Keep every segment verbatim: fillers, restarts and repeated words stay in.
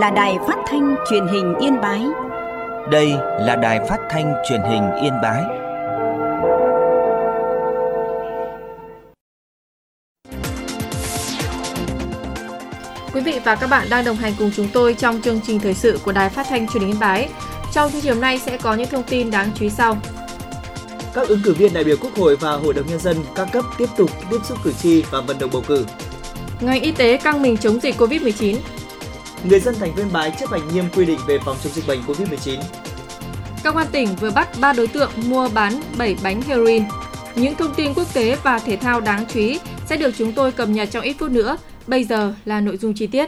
là Đài Phát thanh Truyền hình Yên Bái. Đây là Đài Phát thanh Truyền hình Yên Bái. Quý vị và các bạn đang đồng hành cùng chúng tôi trong chương trình thời sự của Đài Phát thanh Truyền hình Yên Bái. Trong chương trình hôm nay sẽ có những thông tin đáng chú ý sau. Các ứng cử viên đại biểu Quốc hội và Hội đồng Nhân dân các cấp tiếp tục tiếp xúc cử tri và vận động bầu cử. Ngành y tế căng mình chống dịch covid mười chín. Người dân thành phố Yên Bái chấp hành nghiêm quy định về phòng chống dịch bệnh covid mười chín. Công an tỉnh vừa bắt ba đối tượng mua bán bảy bánh heroin. Những thông tin quốc tế và thể thao đáng chú ý sẽ được chúng tôi cập nhật trong ít phút nữa. Bây giờ là nội dung chi tiết.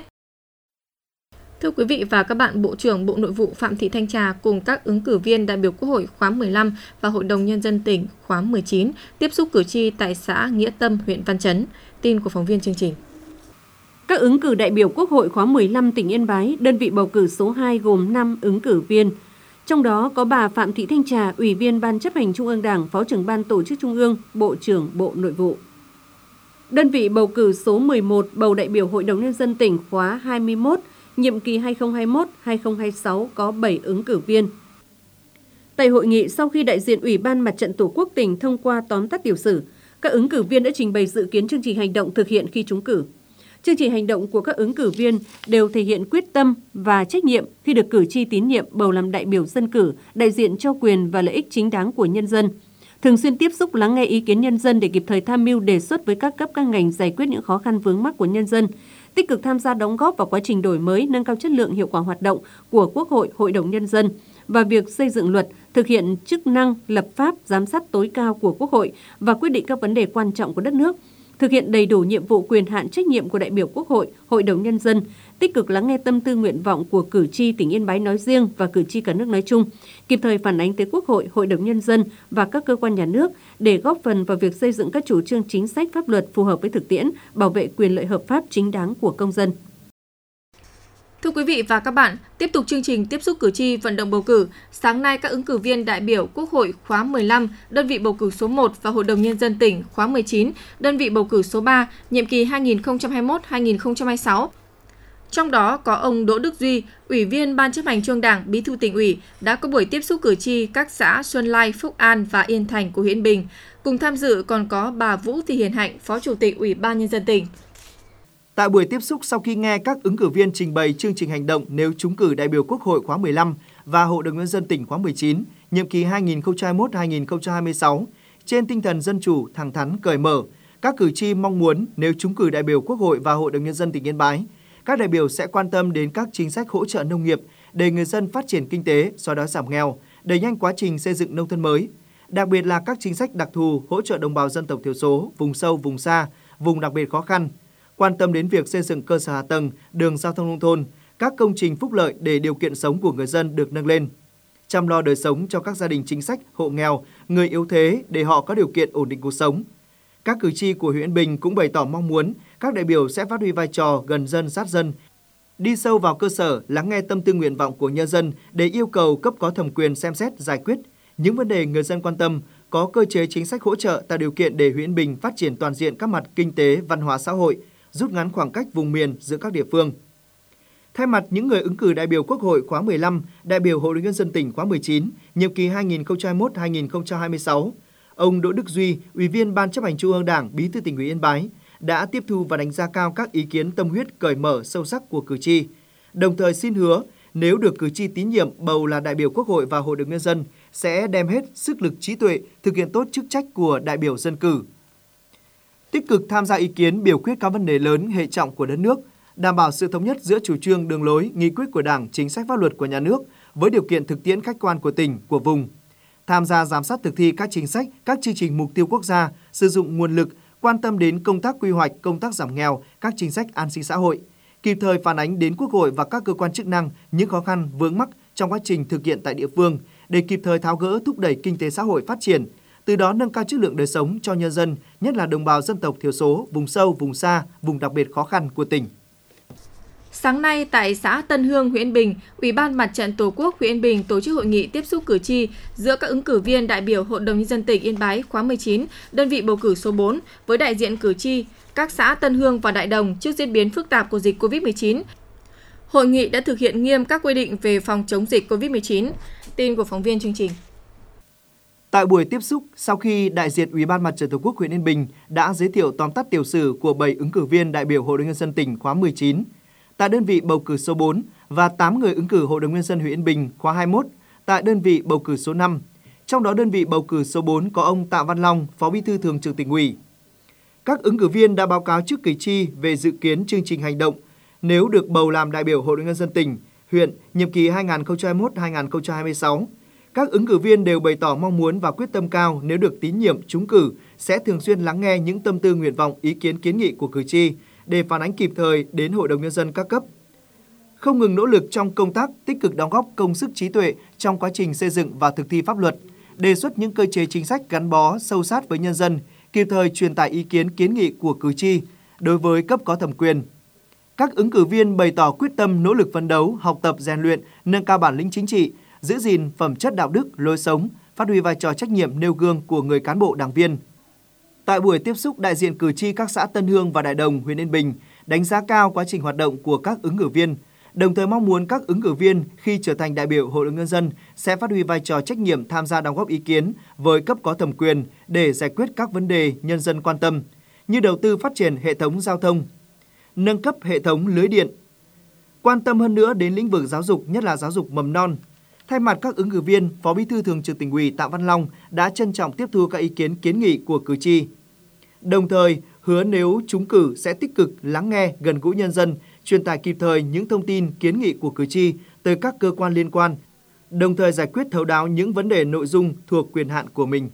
Thưa quý vị và các bạn, Bộ trưởng Bộ Nội vụ Phạm Thị Thanh Trà cùng các ứng cử viên đại biểu Quốc hội khóa mười lăm và Hội đồng Nhân dân tỉnh khóa mười chín tiếp xúc cử tri tại xã Nghĩa Tâm, huyện Văn Chấn. Tin của phóng viên chương trình. Các ứng cử đại biểu Quốc hội khóa mười lăm tỉnh Yên Bái, đơn vị bầu cử số hai gồm năm ứng cử viên. Trong đó có bà Phạm Thị Thanh Trà, Ủy viên Ban Chấp hành Trung ương Đảng, Phó trưởng Ban Tổ chức Trung ương, Bộ trưởng Bộ Nội vụ. Đơn vị bầu cử số mười một bầu đại biểu Hội đồng Nhân dân tỉnh khóa hai mươi mốt, nhiệm kỳ hai nghìn không trăm hai mươi mốt đến hai nghìn không trăm hai mươi sáu có bảy ứng cử viên. Tại hội nghị, sau khi đại diện Ủy ban Mặt trận Tổ quốc tỉnh thông qua tóm tắt tiểu sử, các ứng cử viên đã trình bày dự kiến chương trình hành động thực hiện khi trúng cử. Chương trình hành động của các ứng cử viên đều thể hiện quyết tâm và trách nhiệm khi được cử tri tín nhiệm bầu làm đại biểu dân cử, đại diện cho quyền và lợi ích chính đáng của nhân dân. Thường xuyên tiếp xúc lắng nghe ý kiến nhân dân để kịp thời tham mưu đề xuất với các cấp các ngành giải quyết những khó khăn vướng mắc của nhân dân, tích cực tham gia đóng góp vào quá trình đổi mới, nâng cao chất lượng hiệu quả hoạt động của Quốc hội, Hội đồng Nhân dân và việc xây dựng luật, thực hiện chức năng lập pháp, giám sát tối cao của Quốc hội và quyết định các vấn đề quan trọng của đất nước, thực hiện đầy đủ nhiệm vụ quyền hạn trách nhiệm của đại biểu Quốc hội, Hội đồng Nhân dân, tích cực lắng nghe tâm tư nguyện vọng của cử tri tỉnh Yên Bái nói riêng và cử tri cả nước nói chung, kịp thời phản ánh tới Quốc hội, Hội đồng Nhân dân và các cơ quan nhà nước để góp phần vào việc xây dựng các chủ trương chính sách pháp luật phù hợp với thực tiễn, bảo vệ quyền lợi hợp pháp chính đáng của công dân. Thưa quý vị và các bạn, tiếp tục chương trình tiếp xúc cử tri vận động bầu cử, sáng nay các ứng cử viên đại biểu Quốc hội khóa mười lăm, đơn vị bầu cử số một và Hội đồng Nhân dân tỉnh khóa mười chín, đơn vị bầu cử số ba, nhiệm kỳ hai nghìn không trăm hai mươi mốt đến hai nghìn không trăm hai mươi sáu. Trong đó có ông Đỗ Đức Duy, Ủy viên Ban Chấp hành Trung ương Đảng, Bí thư Tỉnh ủy đã có buổi tiếp xúc cử tri các xã Xuân Lai, Phúc An và Yên Thành của huyện Bình. Cùng tham dự còn có bà Vũ Thị Hiền Hạnh, Phó Chủ tịch Ủy ban Nhân dân tỉnh. Tại buổi tiếp xúc, sau khi nghe các ứng cử viên trình bày chương trình hành động nếu trúng cử đại biểu Quốc hội khóa mười lăm và Hội đồng Nhân dân tỉnh khóa mười chín, nhiệm kỳ hai nghìn không trăm hai mươi mốt đến hai nghìn không trăm hai mươi sáu, trên tinh thần dân chủ, thẳng thắn, cởi mở, các cử tri mong muốn nếu trúng cử đại biểu Quốc hội và Hội đồng Nhân dân tỉnh Yên Bái, các đại biểu sẽ quan tâm đến các chính sách hỗ trợ nông nghiệp để người dân phát triển kinh tế, xóa đói giảm nghèo, đẩy nhanh quá trình xây dựng nông thôn mới, đặc biệt là các chính sách đặc thù hỗ trợ đồng bào dân tộc thiểu số, vùng sâu, vùng xa, vùng đặc biệt khó khăn, quan tâm đến việc xây dựng cơ sở hạ tầng, đường giao thông nông thôn, các công trình phúc lợi để điều kiện sống của người dân được nâng lên, chăm lo đời sống cho các gia đình chính sách, hộ nghèo, người yếu thế để họ có điều kiện ổn định cuộc sống. Các cử tri của huyện Bình cũng bày tỏ mong muốn các đại biểu sẽ phát huy vai trò gần dân sát dân, đi sâu vào cơ sở, lắng nghe tâm tư nguyện vọng của nhân dân để yêu cầu cấp có thẩm quyền xem xét giải quyết những vấn đề người dân quan tâm, có cơ chế chính sách hỗ trợ tạo điều kiện để huyện Bình phát triển toàn diện các mặt kinh tế, văn hóa xã hội, rút ngắn khoảng cách vùng miền giữa các địa phương. Thay mặt những người ứng cử đại biểu Quốc hội khóa mười lăm, đại biểu Hội đồng Nhân dân tỉnh khóa mười chín, nhiệm kỳ hai nghìn không trăm hai mươi mốt đến hai nghìn không trăm hai mươi sáu, ông Đỗ Đức Duy, Ủy viên Ban Chấp hành Trung ương Đảng, Bí thư Tỉnh ủy Yên Bái đã tiếp thu và đánh giá cao các ý kiến tâm huyết, cởi mở, sâu sắc của cử tri, đồng thời xin hứa nếu được cử tri tín nhiệm bầu là đại biểu Quốc hội và Hội đồng Nhân dân sẽ đem hết sức lực trí tuệ thực hiện tốt chức trách của đại biểu dân cử. Tích cực tham gia ý kiến biểu quyết các vấn đề lớn hệ trọng của đất nước, đảm bảo sự thống nhất giữa chủ trương, đường lối, nghị quyết của Đảng, chính sách pháp luật của nhà nước với điều kiện thực tiễn khách quan của tỉnh, của vùng. Tham gia giám sát thực thi các chính sách, các chương trình mục tiêu quốc gia, sử dụng nguồn lực, quan tâm đến công tác quy hoạch, công tác giảm nghèo, các chính sách an sinh xã hội, kịp thời phản ánh đến Quốc hội và các cơ quan chức năng những khó khăn, vướng mắc trong quá trình thực hiện tại địa phương để kịp thời tháo gỡ, thúc đẩy kinh tế xã hội phát triển, từ đó nâng cao chất lượng đời sống cho nhân dân, nhất là đồng bào dân tộc thiểu số, vùng sâu, vùng xa, vùng đặc biệt khó khăn của tỉnh. Sáng nay tại xã Tân Hương, huyện Bình, Ủy ban Mặt trận Tổ quốc huyện Bình tổ chức hội nghị tiếp xúc cử tri giữa các ứng cử viên đại biểu Hội đồng Nhân dân tỉnh Yên Bái khóa mười chín, đơn vị bầu cử số bốn với đại diện cử tri các xã Tân Hương và Đại Đồng trước diễn biến phức tạp của dịch covid mười chín. hội nghị đã thực hiện nghiêm các quy định về phòng chống dịch cô vít mười chín. Tin của phóng viên chương trình. Tại buổi tiếp xúc, sau khi đại diện Ủy ban Mặt trận Tổ quốc huyện Yên Bình đã giới thiệu tóm tắt tiểu sử của bảy ứng cử viên đại biểu Hội đồng nhân dân tỉnh khóa mười chín, tại đơn vị bầu cử số bốn và tám người ứng cử Hội đồng nhân dân huyện Yên Bình khóa hai mươi mốt tại đơn vị bầu cử số năm. Trong đó đơn vị bầu cử số bốn có ông Tạ Văn Long, Phó Bí thư Thường trực Tỉnh ủy. Các ứng cử viên đã báo cáo trước cử tri về dự kiến chương trình hành động nếu được bầu làm đại biểu Hội đồng nhân dân tỉnh, huyện nhiệm kỳ hai nghìn không trăm hai mươi mốt đến hai nghìn không trăm hai mươi sáu. Các ứng cử viên đều bày tỏ mong muốn và quyết tâm cao nếu được tín nhiệm trúng cử sẽ thường xuyên lắng nghe những tâm tư, nguyện vọng, ý kiến, kiến nghị của cử tri để phản ánh kịp thời đến Hội đồng nhân dân các cấp. Không ngừng nỗ lực trong công tác, tích cực đóng góp công sức trí tuệ trong quá trình xây dựng và thực thi pháp luật, đề xuất những cơ chế chính sách gắn bó sâu sát với nhân dân, kịp thời truyền tải ý kiến, kiến nghị của cử tri đối với cấp có thẩm quyền. Các ứng cử viên bày tỏ quyết tâm nỗ lực phấn đấu, học tập, rèn luyện, nâng cao bản lĩnh chính trị, giữ gìn phẩm chất đạo đức, lối sống, phát huy vai trò trách nhiệm nêu gương của người cán bộ đảng viên. Tại buổi tiếp xúc, đại diện cử tri các xã Tân Hương và Đại Đồng, huyện Yên Bình đánh giá cao quá trình hoạt động của các ứng cử viên, đồng thời mong muốn các ứng cử viên khi trở thành đại biểu Hội đồng nhân dân sẽ phát huy vai trò trách nhiệm tham gia đóng góp ý kiến với cấp có thẩm quyền để giải quyết các vấn đề nhân dân quan tâm, như đầu tư phát triển hệ thống giao thông, nâng cấp hệ thống lưới điện, quan tâm hơn nữa đến lĩnh vực giáo dục, nhất là giáo dục mầm non. Thay mặt các ứng cử viên, Phó Bí thư Thường trực Tỉnh ủy Tạ Văn Long đã trân trọng tiếp thu các ý kiến kiến nghị của cử tri. Đồng thời, hứa nếu trúng cử sẽ tích cực lắng nghe, gần gũi nhân dân, truyền tải kịp thời những thông tin kiến nghị của cử tri tới các cơ quan liên quan, đồng thời giải quyết thấu đáo những vấn đề nội dung thuộc quyền hạn của mình.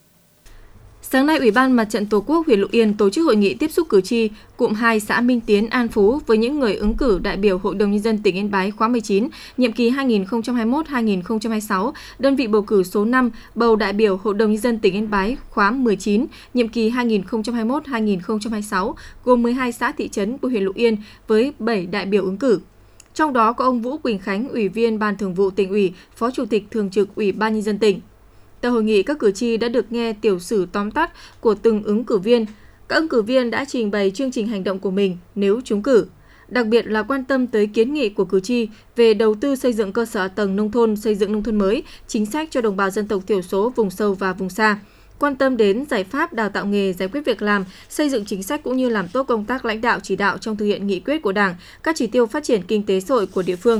Sáng nay, Ủy ban Mặt trận Tổ quốc huyện Lục Yên tổ chức hội nghị tiếp xúc cử tri cụm hai xã Minh Tiến, An Phú với những người ứng cử đại biểu Hội đồng nhân dân tỉnh Yên Bái khóa mười chín, nhiệm kỳ hai nghìn không trăm hai mươi mốt đến hai nghìn không trăm hai mươi sáu, đơn vị bầu cử số năm bầu đại biểu Hội đồng nhân dân tỉnh Yên Bái khóa mười chín, nhiệm kỳ hai nghìn không trăm hai mươi mốt đến hai nghìn không trăm hai mươi sáu, gồm mười hai xã thị trấn của huyện Lục Yên với bảy đại biểu ứng cử. Trong đó có ông Vũ Quỳnh Khánh, Ủy viên Ban Thường vụ Tỉnh ủy, Phó Chủ tịch Thường trực Ủy ban Nhân dân tỉnh. Tại hội nghị, các cử tri đã được nghe tiểu sử tóm tắt của từng ứng cử viên. Các ứng cử viên đã trình bày chương trình hành động của mình nếu trúng cử, đặc biệt là quan tâm tới kiến nghị của cử tri về đầu tư xây dựng cơ sở hạ tầng nông thôn, xây dựng nông thôn mới, chính sách cho đồng bào dân tộc thiểu số, vùng sâu và vùng xa, quan tâm đến giải pháp đào tạo nghề, giải quyết việc làm, xây dựng chính sách cũng như làm tốt công tác lãnh đạo chỉ đạo trong thực hiện nghị quyết của Đảng, các chỉ tiêu phát triển kinh tế xã hội của địa phương.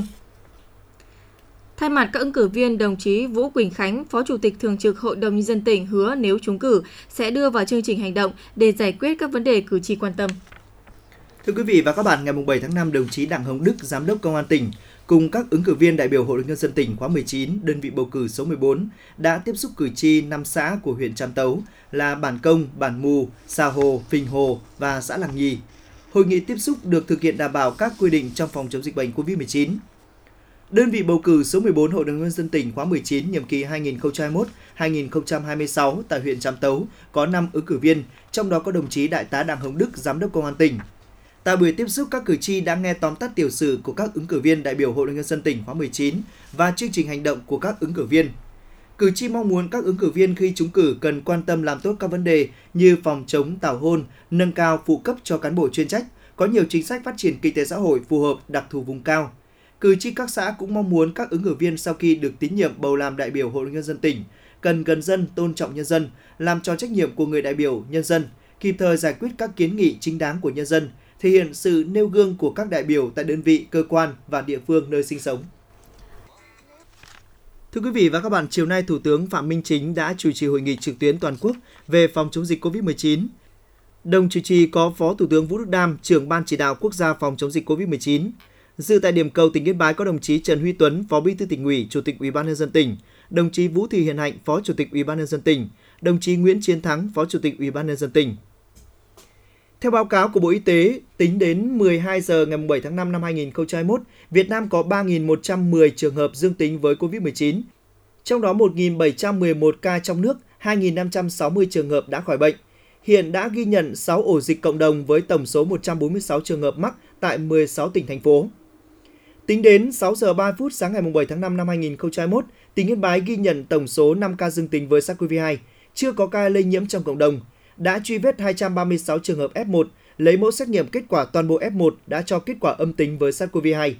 Thay mặt các ứng cử viên, đồng chí Vũ Quỳnh Khánh, Phó Chủ tịch Thường trực Hội đồng Nhân dân tỉnh hứa nếu trúng cử sẽ đưa vào chương trình hành động để giải quyết các vấn đề cử tri quan tâm. Thưa quý vị và các bạn, ngày bảy tháng năm, đồng chí Đặng Hồng Đức, Giám đốc Công an tỉnh, cùng các ứng cử viên đại biểu Hội đồng Nhân dân tỉnh khóa mười chín, đơn vị bầu cử số mười bốn, đã tiếp xúc cử tri năm xã của huyện Trạm Tấu là Bản Công, Bản Mù, Xà Hồ, Phình Hồ và xã Làng Nhì. Hội nghị tiếp xúc được thực hiện đảm bảo các quy định trong phòng chống dịch bệnh cô vít mười chín. Đơn vị bầu cử số mười bốn Hội đồng Nhân dân tỉnh khóa mười chín, nhiệm kỳ hai nghìn không trăm hai mươi mốt đến hai nghìn không trăm hai mươi sáu tại huyện Trạm Tấu có năm ứng cử viên, trong đó có đồng chí Đại tá Đặng Hồng Đức, Giám đốc Công an tỉnh. Tại buổi tiếp xúc, các cử tri đã nghe tóm tắt tiểu sử của các ứng cử viên đại biểu Hội đồng Nhân dân tỉnh khóa mười chín và chương trình hành động của các ứng cử viên. Cử tri mong muốn các ứng cử viên khi trúng cử cần quan tâm làm tốt các vấn đề như phòng chống tảo hôn, nâng cao phụ cấp cho cán bộ chuyên trách, có nhiều chính sách phát triển kinh tế xã hội phù hợp đặc thù vùng cao. Cử tri các xã cũng mong muốn các ứng cử viên sau khi được tín nhiệm bầu làm đại biểu Hội đồng Nhân dân tỉnh cần gần dân, tôn trọng nhân dân, làm tròn trách nhiệm của người đại biểu nhân dân, kịp thời giải quyết các kiến nghị chính đáng của nhân dân, thể hiện sự nêu gương của các đại biểu tại đơn vị, cơ quan và địa phương nơi sinh sống. Thưa quý vị và các bạn, chiều nay Thủ tướng Phạm Minh Chính đã chủ trì hội nghị trực tuyến toàn quốc về phòng chống dịch cô vít mười chín. Đồng chủ trì có Phó Thủ tướng Vũ Đức Đam, trưởng Ban chỉ đạo quốc gia phòng chống dịch cô vít mười chín. Dự tại điểm cầu tỉnh Yên Bái có đồng chí Trần Huy Tuấn, Phó Bí thư Tỉnh ủy, Chủ tịch Ủy ban nhân dân tỉnh, đồng chí Vũ Thị Hiền Hạnh, Phó Chủ tịch Ủy ban nhân dân tỉnh, đồng chí Nguyễn Chiến Thắng, Phó Chủ tịch Ủy ban nhân dân tỉnh. Theo báo cáo của Bộ Y tế, tính đến mười hai giờ ngày bảy tháng năm năm hai nghìn không trăm hai mươi mốt, Việt Nam có ba nghìn một trăm mười trường hợp dương tính với cô vít mười chín. Trong đó một nghìn bảy trăm mười một ca trong nước, hai nghìn năm trăm sáu mươi trường hợp đã khỏi bệnh. Hiện đã ghi nhận sáu ổ dịch cộng đồng với tổng số một trăm bốn mươi sáu trường hợp mắc tại mười sáu tỉnh, thành phố. Tính đến sáu giờ ba phút sáng ngày bảy tháng năm năm hai nghìn không trăm hai mươi mốt, tỉnh Yên Bái ghi nhận tổng số năm ca dương tính với SARS-xê o vê hai, chưa có ca lây nhiễm trong cộng đồng. Đã truy vết hai trăm ba mươi sáu trường hợp ép một, lấy mẫu xét nghiệm kết quả toàn bộ ép một đã cho kết quả âm tính với SARS-xê o vê hai.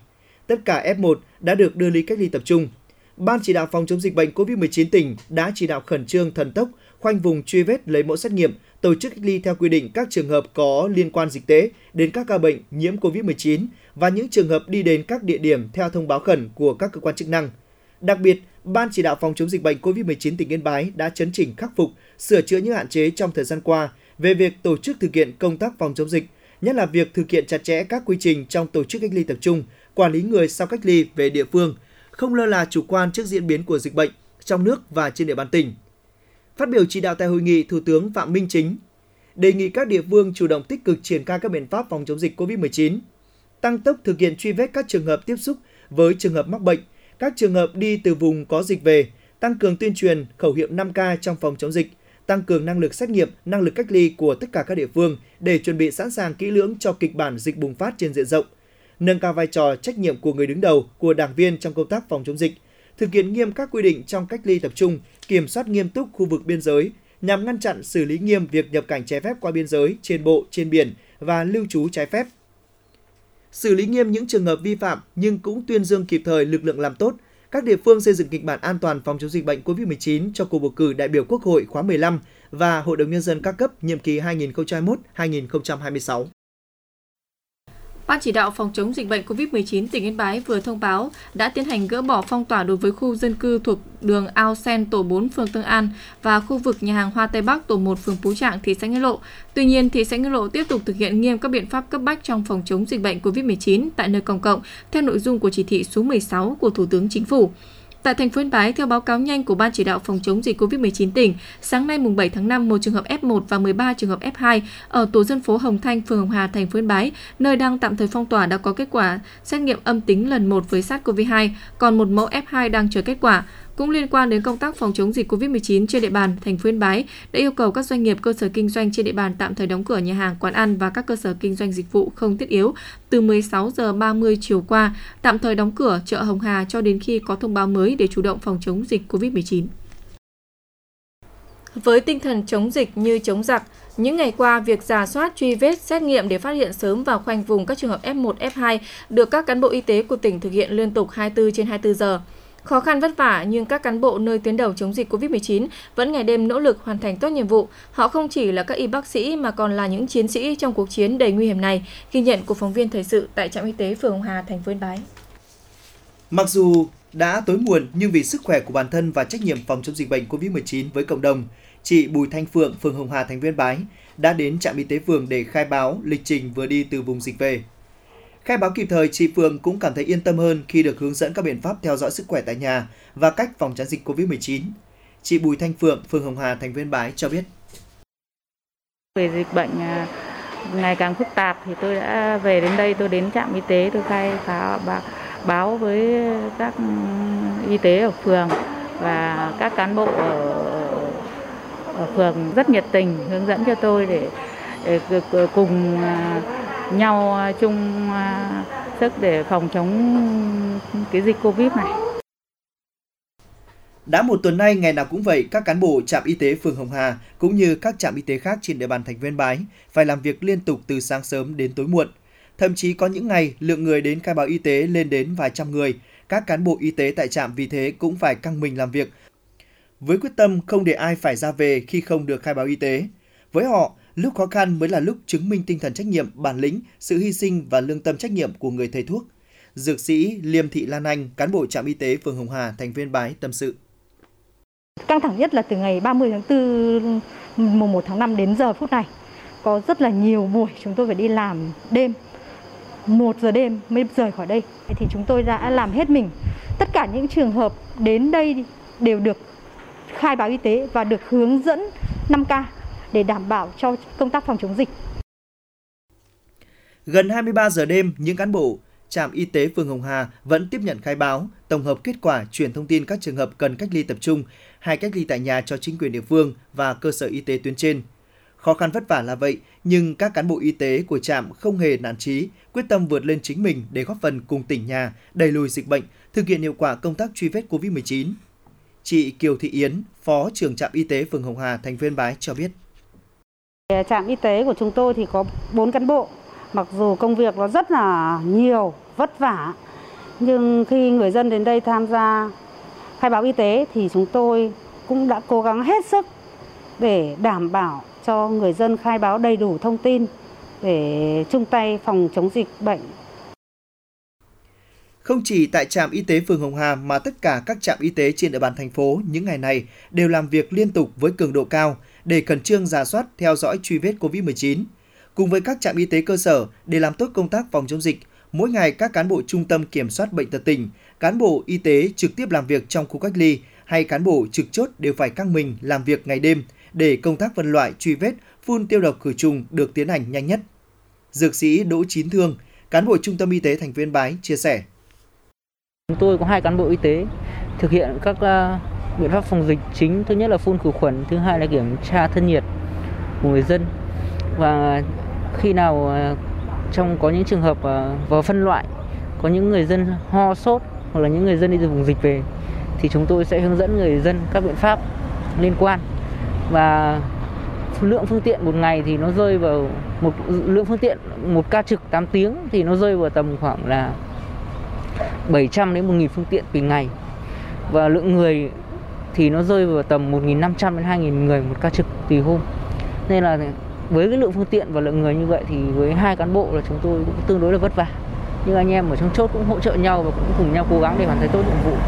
Tất cả ép một đã được đưa đi cách ly tập trung. Ban chỉ đạo phòng chống dịch bệnh covid mười chín tỉnh đã chỉ đạo khẩn trương thần tốc, khoanh vùng truy vết lấy mẫu xét nghiệm, tổ chức cách ly theo quy định các trường hợp có liên quan dịch tễ đến các ca bệnh nhiễm covid mười chín và những trường hợp đi đến các địa điểm theo thông báo khẩn của các cơ quan chức năng. Đặc biệt, Ban chỉ đạo phòng chống dịch bệnh covid mười chín tỉnh Yên Bái đã chấn chỉnh khắc phục, sửa chữa những hạn chế trong thời gian qua về việc tổ chức thực hiện công tác phòng chống dịch, nhất là việc thực hiện chặt chẽ các quy trình trong tổ chức cách ly tập trung, quản lý người sau cách ly về địa phương, không lơ là chủ quan trước diễn biến của dịch bệnh trong nước và trên địa bàn tỉnh. Phát biểu chỉ đạo tại hội nghị, Thủ tướng Phạm Minh Chính đề nghị các địa phương chủ động tích cực triển khai các biện pháp phòng chống dịch covid mười chín, tăng tốc thực hiện truy vết các trường hợp tiếp xúc với trường hợp mắc bệnh, các trường hợp đi từ vùng có dịch về, tăng cường tuyên truyền khẩu hiệu năm K trong phòng chống dịch, tăng cường năng lực xét nghiệm, năng lực cách ly của tất cả các địa phương để chuẩn bị sẵn sàng kỹ lưỡng cho kịch bản dịch bùng phát trên diện rộng, nâng cao vai trò trách nhiệm của người đứng đầu, của đảng viên trong công tác phòng chống dịch, thực hiện nghiêm các quy định trong cách ly tập trung, kiểm soát nghiêm túc khu vực biên giới nhằm ngăn chặn xử lý nghiêm việc nhập cảnh trái phép qua biên giới, trên bộ, trên biển và lưu trú trái phép. Xử lý nghiêm những trường hợp vi phạm nhưng cũng tuyên dương kịp thời lực lượng làm tốt. Các địa phương xây dựng kịch bản an toàn phòng chống dịch bệnh covid mười chín cho cuộc bầu cử đại biểu Quốc hội khóa mười lăm và Hội đồng Nhân dân các cấp nhiệm kỳ hai nghìn không trăm hai mươi mốt đến hai nghìn không trăm hai mươi sáu. Ban chỉ đạo phòng chống dịch bệnh covid mười chín tỉnh Yên Bái vừa thông báo đã tiến hành gỡ bỏ phong tỏa đối với khu dân cư thuộc đường Ao Sen, tổ bốn, phường Tương An và khu vực nhà hàng Hoa Tây Bắc, tổ một, phường Phú Trạng, thị xã Nghĩa Lộ. Tuy nhiên, thị xã Nghĩa Lộ tiếp tục thực hiện nghiêm các biện pháp cấp bách trong phòng chống dịch bệnh covid mười chín tại nơi công cộng theo nội dung của chỉ thị số mười sáu của Thủ tướng Chính phủ. Tại thành phố Yên Bái, theo báo cáo nhanh của Ban chỉ đạo phòng chống dịch covid mười chín tỉnh, sáng nay mùng bảy tháng năm, một trường hợp ép một và mười ba trường hợp ép hai ở tổ dân phố Hồng Thanh, phường Hồng Hà, thành phố Yên Bái, nơi đang tạm thời phong tỏa đã có kết quả xét nghiệm âm tính lần một với SARS-xê o vê hai, còn một mẫu ép hai đang chờ kết quả. Cũng liên quan đến công tác phòng chống dịch covid mười chín trên địa bàn thành phố Yên Bái đã yêu cầu các doanh nghiệp, cơ sở kinh doanh trên địa bàn tạm thời đóng cửa nhà hàng, quán ăn và các cơ sở kinh doanh dịch vụ không thiết yếu từ mười sáu giờ ba mươi chiều qua, tạm thời đóng cửa chợ Hồng Hà cho đến khi có thông báo mới để chủ động phòng chống dịch covid mười chín. Với tinh thần chống dịch như chống giặc, những ngày qua, việc rà soát, truy vết, xét nghiệm để phát hiện sớm và khoanh vùng các trường hợp ép một, ép hai được các cán bộ y tế của tỉnh thực hiện liên tục hai mươi tư trên hai mươi tư giờ. Khó khăn vất vả nhưng các cán bộ nơi tuyến đầu chống dịch covid mười chín vẫn ngày đêm nỗ lực hoàn thành tốt nhiệm vụ. Họ không chỉ là các y bác sĩ mà còn là những chiến sĩ trong cuộc chiến đầy nguy hiểm này, ghi nhận của phóng viên thời sự tại trạm y tế phường Hồng Hà, thành phố Yên Bái. Mặc dù đã tối muộn nhưng vì sức khỏe của bản thân và trách nhiệm phòng chống dịch bệnh covid mười chín với cộng đồng, chị Bùi Thanh Phượng, phường Hồng Hà, thành phố Yên Bái đã đến trạm y tế phường để khai báo lịch trình vừa đi từ vùng dịch về. Khai báo kịp thời, chị Phượng cũng cảm thấy yên tâm hơn khi được hướng dẫn các biện pháp theo dõi sức khỏe tại nhà và cách phòng tránh dịch covid mười chín. Chị Bùi Thanh Phượng, phường Hồng Hà, thành phố Yên Bái cho biết. Về dịch bệnh ngày càng phức tạp thì tôi đã về đến đây, tôi đến trạm y tế, tôi khai báo, báo với các y tế ở phường và các cán bộ ở, ở phường rất nhiệt tình hướng dẫn cho tôi để, để cùng nhau chung sức để phòng chống cái dịch Covid này. Đã một tuần nay, ngày nào cũng vậy, các cán bộ trạm y tế phường Hồng Hà cũng như các trạm y tế khác trên địa bàn thành phố Yên Bái phải làm việc liên tục từ sáng sớm đến tối muộn. Thậm chí có những ngày lượng người đến khai báo y tế lên đến vài trăm người. Các cán bộ y tế tại trạm vì thế cũng phải căng mình làm việc với quyết tâm không để ai phải ra về khi không được khai báo y tế. Với họ, lúc khó khăn mới là lúc chứng minh tinh thần trách nhiệm, bản lĩnh, sự hy sinh và lương tâm trách nhiệm của người thầy thuốc. Dược sĩ Liêm Thị Lan Anh, cán bộ trạm y tế phường Hồng Hà, thành phố Yên Bái tâm sự. Căng thẳng nhất là từ ngày ba mươi tháng tư, mùng một tháng năm đến giờ phút này. Có rất là nhiều buổi chúng tôi phải đi làm đêm, một giờ đêm mới rời khỏi đây. Thì chúng tôi đã làm hết mình. Tất cả những trường hợp đến đây đều được khai báo y tế và được hướng dẫn năm K để đảm bảo cho công tác phòng chống dịch. Gần hai mươi ba giờ đêm, những cán bộ trạm y tế phường Hồng Hà vẫn tiếp nhận khai báo, tổng hợp kết quả, chuyển thông tin các trường hợp cần cách ly tập trung hay cách ly tại nhà cho chính quyền địa phương và cơ sở y tế tuyến trên. Khó khăn vất vả là vậy, nhưng các cán bộ y tế của trạm không hề nản chí, quyết tâm vượt lên chính mình để góp phần cùng tỉnh nhà đẩy lùi dịch bệnh, thực hiện hiệu quả công tác truy vết covid mười chín. Chị Kiều Thị Yến, Phó trưởng trạm y tế phường Hồng Hà, thành phố Yên Bái cho biết. Trạm y tế của chúng tôi thì có bốn cán bộ, mặc dù công việc nó rất là nhiều, vất vả, Nhưng khi người dân đến đây tham gia khai báo y tế thì chúng tôi cũng đã cố gắng hết sức để đảm bảo cho người dân khai báo đầy đủ thông tin để chung tay phòng chống dịch bệnh. Không chỉ tại trạm y tế phường Hồng Hà mà tất cả các trạm y tế trên địa bàn thành phố những ngày này đều làm việc liên tục với cường độ cao để khẩn trương rà soát, theo dõi truy vết covid mười chín. Cùng với các trạm y tế cơ sở để làm tốt công tác phòng chống dịch, mỗi ngày các cán bộ trung tâm kiểm soát bệnh tật tỉnh, cán bộ y tế trực tiếp làm việc trong khu cách ly hay cán bộ trực chốt đều phải căng mình làm việc ngày đêm để công tác phân loại, truy vết, phun tiêu độc khử trùng được tiến hành nhanh nhất. Dược sĩ Đỗ Chín Thương, cán bộ Trung tâm Y tế thành phố Yên Bái chia sẻ. Chúng tôi có hai cán bộ y tế thực hiện các uh, biện pháp phòng dịch chính. Thứ nhất là phun khử khuẩn, thứ hai là kiểm tra thân nhiệt của người dân. Và khi nào uh, trong có những trường hợp uh, vào phân loại, có những người dân ho sốt hoặc là những người dân đi từ vùng dịch về thì chúng tôi sẽ hướng dẫn người dân các biện pháp liên quan. Và lượng phương tiện một ngày thì nó rơi vào một lượng phương tiện một ca trực tám tiếng thì nó rơi vào tầm khoảng là bảy trăm đến một nghìn phương tiện tùy ngày. Và lượng người thì nó rơi vào tầm một nghìn năm trăm đến hai nghìn người một ca trực tùy hôm. Nên là với cái lượng phương tiện và lượng người như vậy thì với hai cán bộ là chúng tôi cũng tương đối là vất vả. Nhưng anh em ở trong chốt cũng hỗ trợ nhau và cũng cùng nhau cố gắng để hoàn thành tốt nhiệm vụ.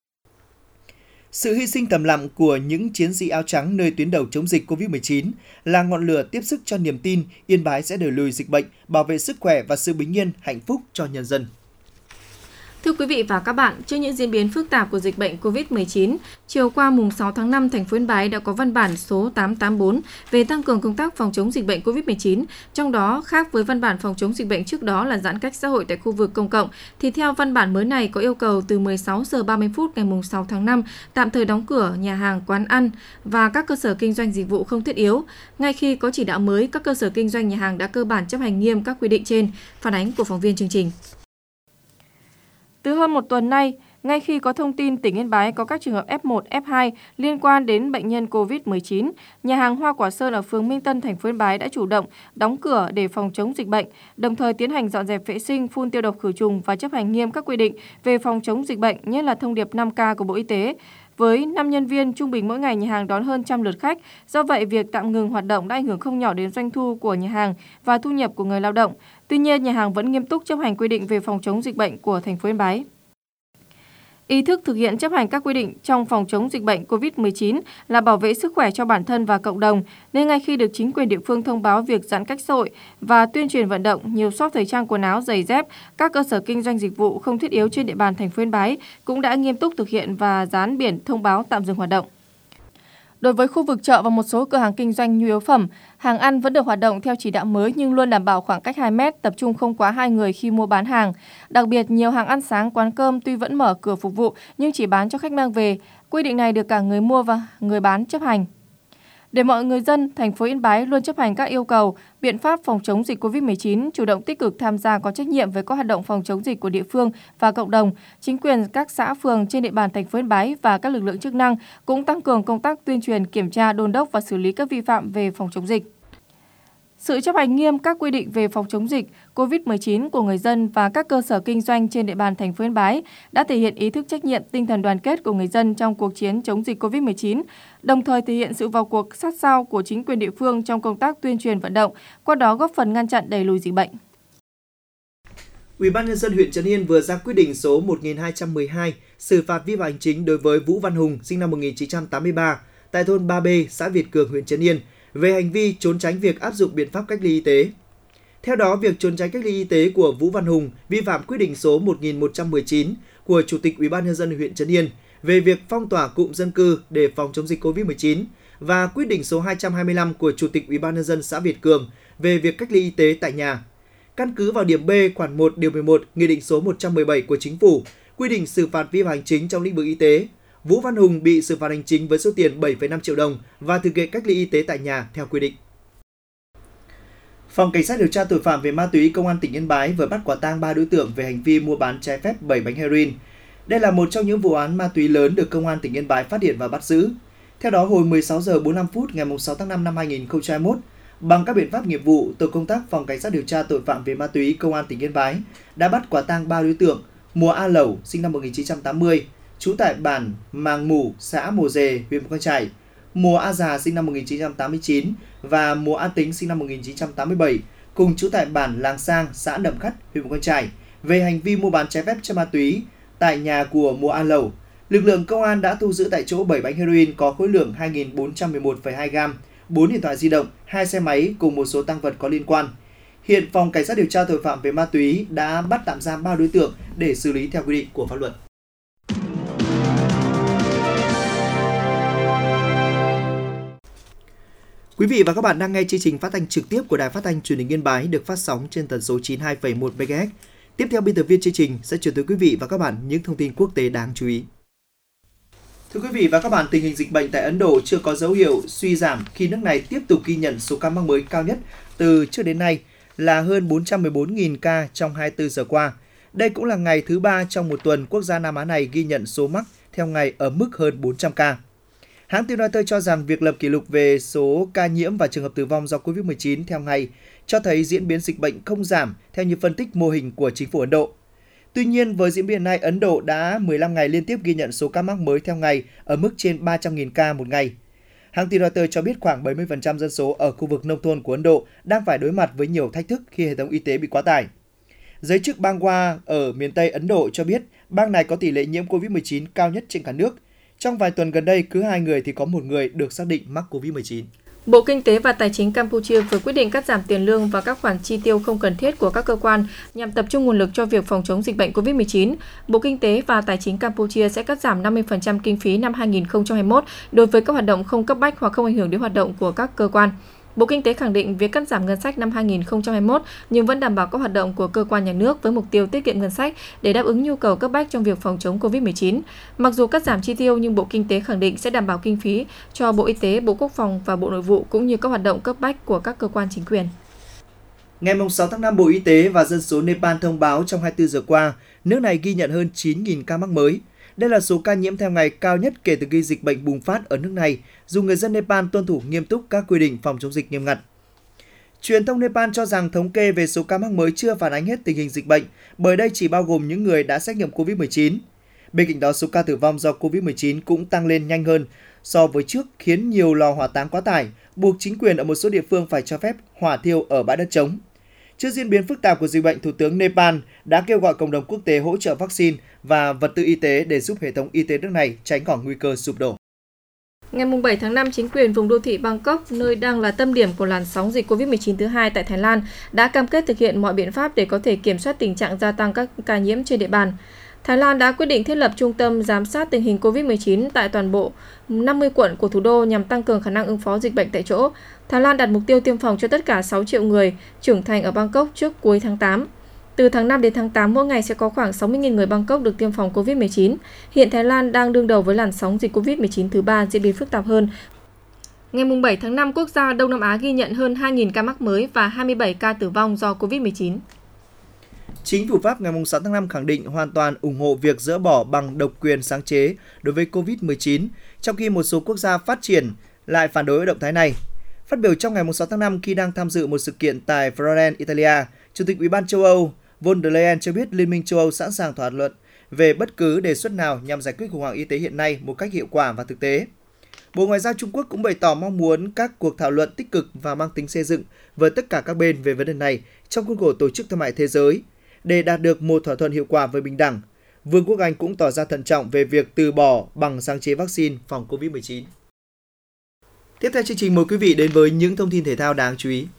Sự hy sinh thầm lặng của những chiến sĩ áo trắng nơi tuyến đầu chống dịch covid mười chín là ngọn lửa tiếp sức cho niềm tin Yên Bái sẽ đẩy lùi dịch bệnh, bảo vệ sức khỏe và sự bình yên, hạnh phúc cho nhân dân. Thưa quý vị và các bạn, trước những diễn biến phức tạp của dịch bệnh covid mười chín, chiều qua mùng sáu tháng năm, thành phố Yên Bái đã có văn bản số tám tám bốn về tăng cường công tác phòng chống dịch bệnh covid mười chín. Trong đó, khác với văn bản phòng chống dịch bệnh trước đó là giãn cách xã hội tại khu vực công cộng, thì theo văn bản mới này có yêu cầu từ mười sáu giờ ba mươi phút ngày mùng sáu tháng năm tạm thời đóng cửa nhà hàng, quán ăn và các cơ sở kinh doanh dịch vụ không thiết yếu. Ngay khi có chỉ đạo mới, các cơ sở kinh doanh nhà hàng đã cơ bản chấp hành nghiêm các quy định trên. Phản ánh của phóng viên chương trình. Từ hơn một tuần nay, ngay khi có thông tin tỉnh Yên Bái có các trường hợp ép một, ép hai liên quan đến bệnh nhân covid mười chín, nhà hàng Hoa Quả Sơn ở phường Minh Tân, thành phố Yên Bái đã chủ động đóng cửa để phòng chống dịch bệnh, đồng thời tiến hành dọn dẹp vệ sinh, phun tiêu độc khử trùng và chấp hành nghiêm các quy định về phòng chống dịch bệnh, nhất là thông điệp năm K của Bộ Y tế. Với năm nhân viên, trung bình mỗi ngày nhà hàng đón hơn trăm lượt khách. Do vậy, việc tạm ngừng hoạt động đã ảnh hưởng không nhỏ đến doanh thu của nhà hàng và thu nhập của người lao động. Tuy nhiên, nhà hàng vẫn nghiêm túc chấp hành quy định về phòng chống dịch bệnh của thành phố Yên Bái. Ý thức thực hiện chấp hành các quy định trong phòng chống dịch bệnh covid mười chín là bảo vệ sức khỏe cho bản thân và cộng đồng, nên ngay khi được chính quyền địa phương thông báo việc giãn cách xã hội và tuyên truyền vận động, nhiều shop thời trang quần áo, giày dép, các cơ sở kinh doanh dịch vụ không thiết yếu trên địa bàn thành phố Yên Bái cũng đã nghiêm túc thực hiện và dán biển thông báo tạm dừng hoạt động. Đối với khu vực chợ và một số cửa hàng kinh doanh nhu yếu phẩm, hàng ăn vẫn được hoạt động theo chỉ đạo mới nhưng luôn đảm bảo khoảng cách hai mét, tập trung không quá hai người khi mua bán hàng. Đặc biệt, nhiều hàng ăn sáng, quán cơm tuy vẫn mở cửa phục vụ nhưng chỉ bán cho khách mang về. Quy định này được cả người mua và người bán chấp hành. Để mọi người dân thành phố Yên Bái luôn chấp hành các yêu cầu, biện pháp phòng chống dịch covid mười chín, chủ động tích cực tham gia có trách nhiệm với các hoạt động phòng chống dịch của địa phương và cộng đồng, chính quyền các xã phường trên địa bàn thành phố Yên Bái và các lực lượng chức năng cũng tăng cường công tác tuyên truyền, kiểm tra, đôn đốc và xử lý các vi phạm về phòng chống dịch. Sự chấp hành nghiêm các quy định về phòng chống dịch covid mười chín của người dân và các cơ sở kinh doanh trên địa bàn thành phố Yên Bái đã thể hiện ý thức trách nhiệm, tinh thần đoàn kết của người dân trong cuộc chiến chống dịch covid mười chín, đồng thời thể hiện sự vào cuộc sát sao của chính quyền địa phương trong công tác tuyên truyền vận động, qua đó góp phần ngăn chặn đẩy lùi dịch bệnh. Ủy ban nhân dân huyện Trấn Yên vừa ra quyết định số một nghìn hai trăm mười hai xử phạt vi phạm hành chính đối với Vũ Văn Hùng, sinh năm một nghìn chín trăm tám mươi ba, tại thôn ba B, xã Việt Cường, huyện Trấn Yên, về hành vi trốn tránh việc áp dụng biện pháp cách ly y tế. Theo đó, việc trốn tránh cách ly y tế của Vũ Văn Hùng vi phạm quyết định số một nghìn một trăm mười chín của Chủ tịch Ủy ban nhân dân huyện Trấn Yên về việc phong tỏa cụm dân cư để phòng chống dịch covid mười chín và quyết định số hai trăm hai mươi lăm của Chủ tịch Ủy ban nhân dân xã Việt Cường về việc cách ly y tế tại nhà. Căn cứ vào điểm B khoản một điều mười một Nghị định số một trăm mười bảy của Chính phủ quy định xử phạt vi phạm hành chính trong lĩnh vực y tế, Vũ Văn Hùng bị xử phạt hành chính với số tiền bảy phẩy năm triệu đồng và thực hiện cách ly y tế tại nhà theo quy định. Phòng Cảnh sát điều tra tội phạm về ma túy Công an tỉnh Yên Bái vừa bắt quả tang ba đối tượng về hành vi mua bán trái phép bảy bánh heroin. Đây là một trong những vụ án ma túy lớn được Công an tỉnh Yên Bái phát hiện và bắt giữ. Theo đó, hồi mười sáu giờ bốn mươi lăm phút ngày sáu tháng năm năm hai nghìn không trăm hai mươi mốt, bằng các biện pháp nghiệp vụ, tổ công tác Phòng Cảnh sát điều tra tội phạm về ma túy Công an tỉnh Yên Bái đã bắt quả tang ba đối tượng Mùa A Lẩu, sinh năm một nghìn chín trăm tám mươi, trú tại bản Màng Mủ, xã Mồ Dề, huyện Mù Cang Chải. Mùa A Già, sinh năm một nghìn chín trăm tám mươi chín và Mùa A Tính, sinh năm một nghìn chín trăm tám mươi bảy, cùng trú tại bản Làng Sang, xã Nậm Khắt, huyện Mù Cang Chải, về hành vi mua bán trái phép chất ma túy tại nhà của Mùa A Lẩu. Lực lượng công an đã thu giữ tại chỗ bảy bánh heroin có khối lượng hai nghìn bốn trăm mười một phẩy hai gam, bốn điện thoại di động, hai xe máy cùng một số tang vật có liên quan. Hiện Phòng Cảnh sát điều tra tội phạm về ma túy đã bắt tạm giam ba đối tượng để xử lý theo quy định của pháp luật. Quý vị và các bạn đang nghe chương trình phát thanh trực tiếp của Đài Phát thanh Truyền hình Yên Bái được phát sóng trên tần số chín mươi hai phẩy một mê ga héc. Tiếp theo, biên tập viên chương trình sẽ chuyển tới quý vị và các bạn những thông tin quốc tế đáng chú ý. Thưa quý vị và các bạn, tình hình dịch bệnh tại Ấn Độ chưa có dấu hiệu suy giảm khi nước này tiếp tục ghi nhận số ca mắc mới cao nhất từ trước đến nay là hơn bốn trăm mười bốn nghìn ca trong hai mươi tư giờ qua. Đây cũng là ngày thứ ba trong một tuần quốc gia Nam Á này ghi nhận số mắc theo ngày ở mức hơn bốn trăm ca. Hãng tin Reuters cho rằng việc lập kỷ lục về số ca nhiễm và trường hợp tử vong do covid mười chín theo ngày cho thấy diễn biến dịch bệnh không giảm theo như phân tích mô hình của chính phủ Ấn Độ. Tuy nhiên, với diễn biến này, Ấn Độ đã mười lăm ngày liên tiếp ghi nhận số ca mắc mới theo ngày ở mức trên ba trăm nghìn ca một ngày. Hãng tin Reuters cho biết khoảng bảy mươi phần trăm dân số ở khu vực nông thôn của Ấn Độ đang phải đối mặt với nhiều thách thức khi hệ thống y tế bị quá tải. Giới chức bang Goa ở miền Tây Ấn Độ cho biết bang này có tỷ lệ nhiễm covid mười chín cao nhất trên cả nước. Trong vài tuần gần đây, cứ hai người thì có một người được xác định mắc covid mười chín. Bộ Kinh tế và Tài chính Campuchia vừa quyết định cắt giảm tiền lương và các khoản chi tiêu không cần thiết của các cơ quan nhằm tập trung nguồn lực cho việc phòng chống dịch bệnh covid mười chín. Bộ Kinh tế và Tài chính Campuchia sẽ cắt giảm năm mươi phần trăm kinh phí năm hai nghìn không trăm hai mươi mốt đối với các hoạt động không cấp bách hoặc không ảnh hưởng đến hoạt động của các cơ quan. Bộ Kinh tế khẳng định việc cắt giảm ngân sách năm hai nghìn không trăm hai mươi mốt nhưng vẫn đảm bảo các hoạt động của cơ quan nhà nước với mục tiêu tiết kiệm ngân sách để đáp ứng nhu cầu cấp bách trong việc phòng chống covid mười chín. Mặc dù cắt giảm chi tiêu nhưng Bộ Kinh tế khẳng định sẽ đảm bảo kinh phí cho Bộ Y tế, Bộ Quốc phòng và Bộ Nội vụ cũng như các hoạt động cấp bách của các cơ quan chính quyền. Ngày sáu tháng năm, Bộ Y tế và Dân số Nepal thông báo trong hai mươi tư giờ qua, nước này ghi nhận hơn chín nghìn ca mắc mới. Đây là số ca nhiễm theo ngày cao nhất kể từ khi dịch bệnh bùng phát ở nước này, dù người dân Nepal tuân thủ nghiêm túc các quy định phòng chống dịch nghiêm ngặt. Truyền thông Nepal cho rằng thống kê về số ca mắc mới chưa phản ánh hết tình hình dịch bệnh, bởi đây chỉ bao gồm những người đã xét nghiệm covid mười chín. Bên cạnh đó, số ca tử vong do covid mười chín cũng tăng lên nhanh hơn so với trước, khiến nhiều lò hỏa táng quá tải, buộc chính quyền ở một số địa phương phải cho phép hỏa thiêu ở bãi đất trống. Trước diễn biến phức tạp của dịch bệnh, Thủ tướng Nepal đã kêu gọi cộng đồng quốc tế hỗ trợ vaccine và vật tư y tế để giúp hệ thống y tế nước này tránh khỏi nguy cơ sụp đổ. Ngày bảy tháng năm, chính quyền vùng đô thị Bangkok, nơi đang là tâm điểm của làn sóng dịch covid mười chín thứ hai tại Thái Lan, đã cam kết thực hiện mọi biện pháp để có thể kiểm soát tình trạng gia tăng các ca nhiễm trên địa bàn. Thái Lan đã quyết định thiết lập trung tâm giám sát tình hình covid mười chín tại toàn bộ năm mươi quận của thủ đô nhằm tăng cường khả năng ứng phó dịch bệnh tại chỗ. Thái Lan đặt mục tiêu tiêm phòng cho tất cả sáu triệu người trưởng thành ở Bangkok trước cuối tháng tám. Từ tháng năm đến tháng tám, mỗi ngày sẽ có khoảng sáu mươi nghìn người Bangkok được tiêm phòng covid mười chín. Hiện Thái Lan đang đương đầu với làn sóng dịch covid mười chín thứ ba diễn biến phức tạp hơn. Ngày bảy tháng năm, quốc gia Đông Nam Á ghi nhận hơn hai nghìn ca mắc mới và hai mươi bảy ca tử vong do covid mười chín. Chính phủ Pháp ngày sáu tháng năm khẳng định hoàn toàn ủng hộ việc dỡ bỏ bằng độc quyền sáng chế đối với covid mười chín, trong khi một số quốc gia phát triển lại phản đối động thái này. Phát biểu trong ngày sáu tháng năm khi đang tham dự một sự kiện tại Florence, Italia, Chủ tịch Ủy ban châu Âu von der Leyen cho biết Liên minh châu Âu sẵn sàng thảo luận về bất cứ đề xuất nào nhằm giải quyết khủng hoảng y tế hiện nay một cách hiệu quả và thực tế. Bộ Ngoại giao Trung Quốc cũng bày tỏ mong muốn các cuộc thảo luận tích cực và mang tính xây dựng với tất cả các bên về vấn đề này trong khuôn khổ Tổ chức Thương mại Thế giới để đạt được một thỏa thuận hiệu quả với bình đẳng. Vương quốc Anh cũng tỏ ra thận trọng về việc từ bỏ bằng sáng chế vaccine phòng covid mười chín. Tiếp theo chương trình, mời quý vị đến với những thông tin thể thao đáng chú ý.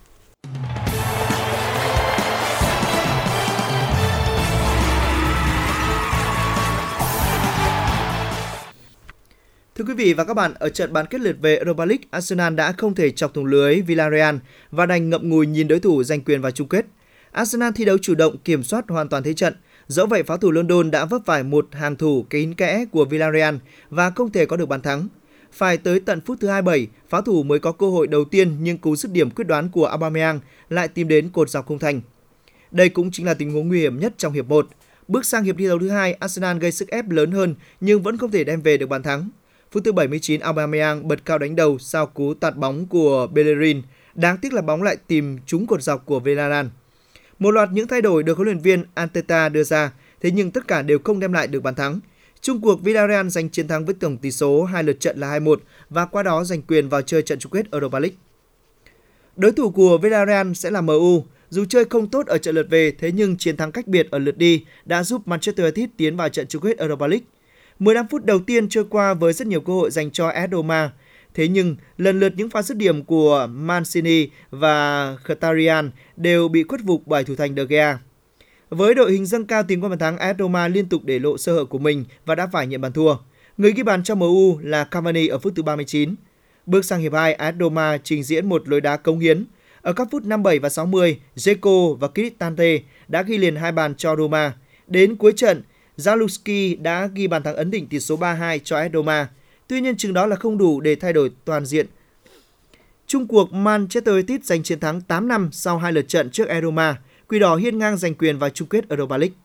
Thưa quý vị và các bạn, ở trận bán kết lượt về Europa League, Arsenal đã không thể chọc thủng lưới Villarreal và đành ngậm ngùi nhìn đối thủ giành quyền vào chung kết. Arsenal thi đấu chủ động, kiểm soát hoàn toàn thế trận. Dẫu vậy, pháo thủ London đã vấp phải một hàng thủ kín kẽ của Villarreal và không thể có được bàn thắng. Phải tới tận phút thứ hai mươi bảy, pháo thủ mới có cơ hội đầu tiên nhưng cú dứt điểm quyết đoán của Aubameyang lại tìm đến cột dọc khung thành. Đây cũng chính là tình huống nguy hiểm nhất trong hiệp một. Bước sang hiệp thi đấu thứ hai, Arsenal gây sức ép lớn hơn nhưng vẫn không thể đem về được bàn thắng. Phút thứ bảy mươi chín, Aubameyang bật cao đánh đầu sau cú tạt bóng của Bellerin. Đáng tiếc là bóng lại tìm trúng cột dọc của Villarreal. Một loạt những thay đổi được huấn luyện viên Arteta đưa ra thế nhưng tất cả đều không đem lại được bàn thắng. Chung cuộc, Villarreal giành chiến thắng với tổng tỷ số hai lượt trận là hai một và qua đó giành quyền vào chơi trận chung kết Europa League. Đối thủ của Villarreal sẽ là em u. Dù chơi không tốt ở trận lượt về, thế nhưng chiến thắng cách biệt ở lượt đi đã giúp Manchester United tiến vào trận chung kết Europa League. mười lăm phút đầu tiên trôi qua với rất nhiều cơ hội dành cho ét Roma. Thế nhưng, lần lượt những pha dứt điểm của Mancini và Mkhitaryan đều bị khuất phục bởi thủ thành De Gea. Với đội hình dâng cao tìm qua bàn thắng, ét Roma liên tục để lộ sơ hở của mình và đã phải nhận bàn thua. Người ghi bàn cho em u là Cavani ở phút thứ ba mươi chín. Bước sang hiệp hai, ét Roma trình diễn một lối đá cống hiến. Ở các phút năm mươi bảy và sáu mươi, Dzeko và Cristante đã ghi liền hai bàn cho Roma. Đến cuối trận, Zalewski đã ghi bàn thắng ấn định tỷ số ba hai cho ét Roma. Tuy nhiên chừng đó là không đủ để thay đổi toàn diện. Chung cuộc, Manchester United giành chiến thắng tám năm sau hai lượt trận trước ét Roma. Quỷ đỏ hiên ngang giành quyền vào chung kết Europa League.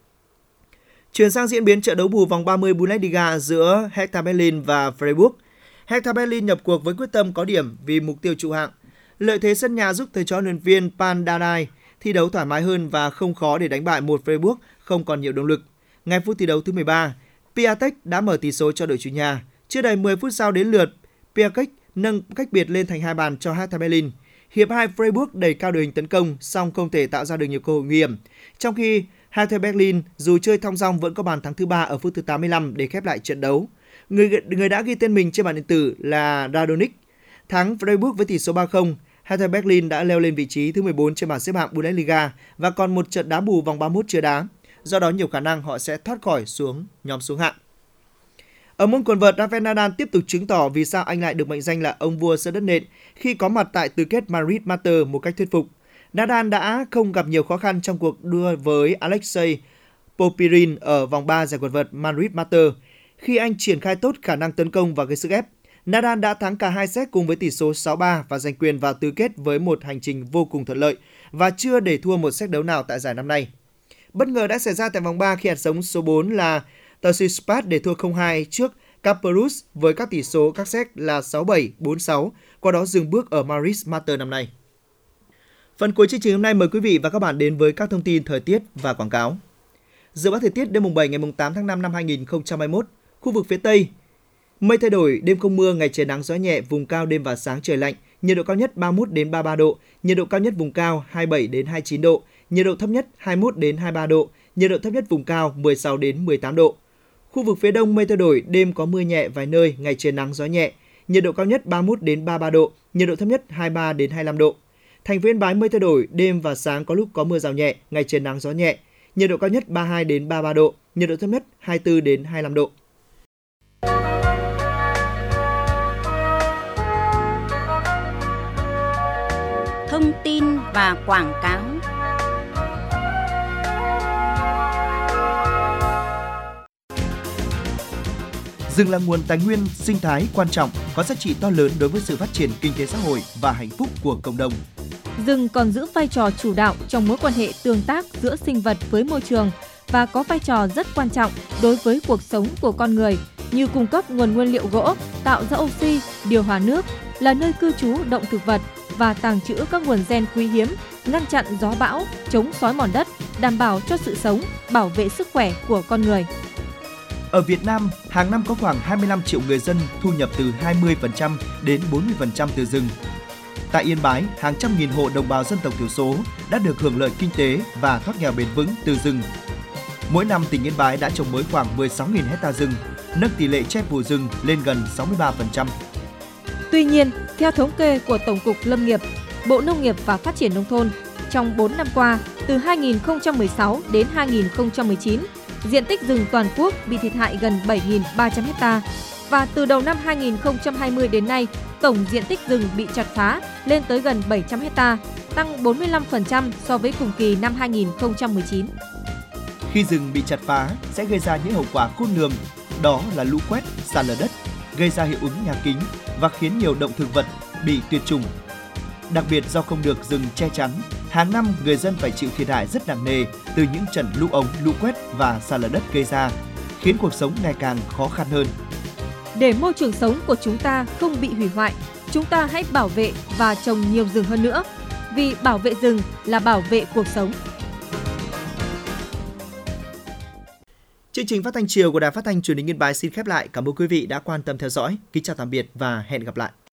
Chuyển sang diễn biến trận đấu bù vòng ba mươi Bundesliga giữa Hertha Berlin và Freiburg. Hertha Berlin nhập cuộc với quyết tâm có điểm vì mục tiêu trụ hạng. Lợi thế sân nhà giúp thầy trò huấn luyện viên Pan Dardai thi đấu thoải mái hơn và không khó để đánh bại một Freiburg không còn nhiều động lực. Ngay phút thi đấu thứ mười ba, Piatek đã mở tỷ số cho đội chủ nhà. Chưa đầy mười phút sau đến lượt, Piatek nâng cách biệt lên thành hai bàn cho Hertha Berlin. Hiệp hai, Freiburg đẩy cao đội hình tấn công song không thể tạo ra được nhiều cơ hội nguy hiểm. Trong khi Hertha Berlin dù chơi thong dong vẫn có bàn thắng thứ ba ở phút thứ tám mươi lăm để khép lại trận đấu. Người người đã ghi tên mình trên bàn điện tử là Radonic. Thắng Freiburg với tỷ số ba không, Hertha Berlin đã leo lên vị trí thứ mười bốn trên bảng xếp hạng Bundesliga và còn một trận đá bù vòng ba mươi mốt chưa đá. Do đó nhiều khả năng họ sẽ thoát khỏi xuống nhóm xuống hạng. Ở môn quần vợt, Rafael Nadal tiếp tục chứng tỏ vì sao anh lại được mệnh danh là ông vua sân đất nện khi có mặt tại tứ kết Madrid Masters một cách thuyết phục. Nadal đã không gặp nhiều khó khăn trong cuộc đua với Alexei Popyrin ở vòng ba giải quần vợt Madrid Masters. Khi anh triển khai tốt khả năng tấn công và gây sức ép, Nadal đã thắng cả hai set cùng với tỷ số sáu ba và giành quyền vào tứ kết với một hành trình vô cùng thuận lợi và chưa để thua một set đấu nào tại giải năm nay. Bất ngờ đã xảy ra tại vòng ba khi hạt giống số bốn là Tsitsipas để thua không hai trước Casperus với các tỷ số các set là sáu bảy, bốn sáu, qua đó dừng bước ở Madrid Masters năm nay. Phần cuối chương trình hôm nay mời quý vị và các bạn đến với các thông tin thời tiết và quảng cáo. Dự báo thời tiết đêm mùng bảy ngày mùng tám tháng năm năm hai nghìn không trăm hai mươi mốt, khu vực phía Tây mây thay đổi, đêm không mưa, ngày trời nắng gió nhẹ, vùng cao đêm và sáng trời lạnh, nhiệt độ cao nhất ba mươi mốt đến ba mươi ba độ, nhiệt độ cao nhất vùng cao hai mươi bảy đến hai mươi chín độ, nhiệt độ thấp nhất hai mươi mốt đến hai mươi ba độ, nhiệt độ thấp nhất vùng cao mười sáu đến mười tám độ. Khu vực phía Đông mây thay đổi, đêm có mưa nhẹ vài nơi, ngày trời nắng gió nhẹ, nhiệt độ cao nhất ba mươi mốt đến ba mươi ba độ, nhiệt độ thấp nhất hai mươi ba đến hai mươi lăm độ. Thành phố Yên Bái mây thay đổi, đêm và sáng có lúc có mưa rào nhẹ, ngày trời nắng gió nhẹ, nhiệt độ cao nhất ba mươi hai đến ba mươi ba độ, nhiệt độ thấp nhất hai mươi tư đến hai mươi lăm độ. Thông tin và quảng cáo. Rừng là nguồn tài nguyên sinh thái quan trọng, có giá trị to lớn đối với sự phát triển kinh tế xã hội và hạnh phúc của cộng đồng. Rừng còn giữ vai trò chủ đạo trong mối quan hệ tương tác giữa sinh vật với môi trường và có vai trò rất quan trọng đối với cuộc sống của con người, như cung cấp nguồn nguyên liệu gỗ, tạo ra oxy, điều hòa nước, là nơi cư trú động thực vật và tàng trữ các nguồn gen quý hiếm, ngăn chặn gió bão, chống xói mòn đất, đảm bảo cho sự sống, bảo vệ sức khỏe của con người. Ở Việt Nam, hàng năm có khoảng hai mươi lăm triệu người dân thu nhập từ hai mươi phần trăm đến bốn mươi phần trăm từ rừng. Tại Yên Bái, hàng trăm nghìn hộ đồng bào dân tộc thiểu số đã được hưởng lợi kinh tế và thoát nghèo bền vững từ rừng. Mỗi năm, tỉnh Yên Bái đã trồng mới khoảng mười sáu nghìn hecta rừng, nâng tỷ lệ che phủ rừng lên gần sáu mươi ba phần trăm. Tuy nhiên, theo thống kê của Tổng cục Lâm nghiệp, Bộ Nông nghiệp và Phát triển Nông thôn, trong bốn năm qua, từ hai nghìn không trăm mười sáu đến hai nghìn không trăm mười chín, diện tích rừng toàn quốc bị thiệt hại gần bảy nghìn ba trăm ha. Và từ đầu năm hai nghìn không trăm hai mươi đến nay, tổng diện tích rừng bị chặt phá lên tới gần bảy trăm ha, tăng bốn mươi lăm phần trăm so với cùng kỳ năm hai nghìn không trăm mười chín. Khi rừng bị chặt phá sẽ gây ra những hậu quả khôn lường, đó là lũ quét, sạt lở đất, gây ra hiệu ứng nhà kính và khiến nhiều động thực vật bị tuyệt chủng. Đặc biệt do không được rừng che chắn, hàng năm người dân phải chịu thiệt hại rất nặng nề từ những trận lũ ống, lũ quét và sạt lở đất gây ra, khiến cuộc sống ngày càng khó khăn hơn. Để môi trường sống của chúng ta không bị hủy hoại, chúng ta hãy bảo vệ và trồng nhiều rừng hơn nữa, vì bảo vệ rừng là bảo vệ cuộc sống. Chương trình phát thanh chiều của Đài Phát thanh Truyền hình Yên Bái xin khép lại. Cảm ơn quý vị đã quan tâm theo dõi. Kính chào tạm biệt và hẹn gặp lại.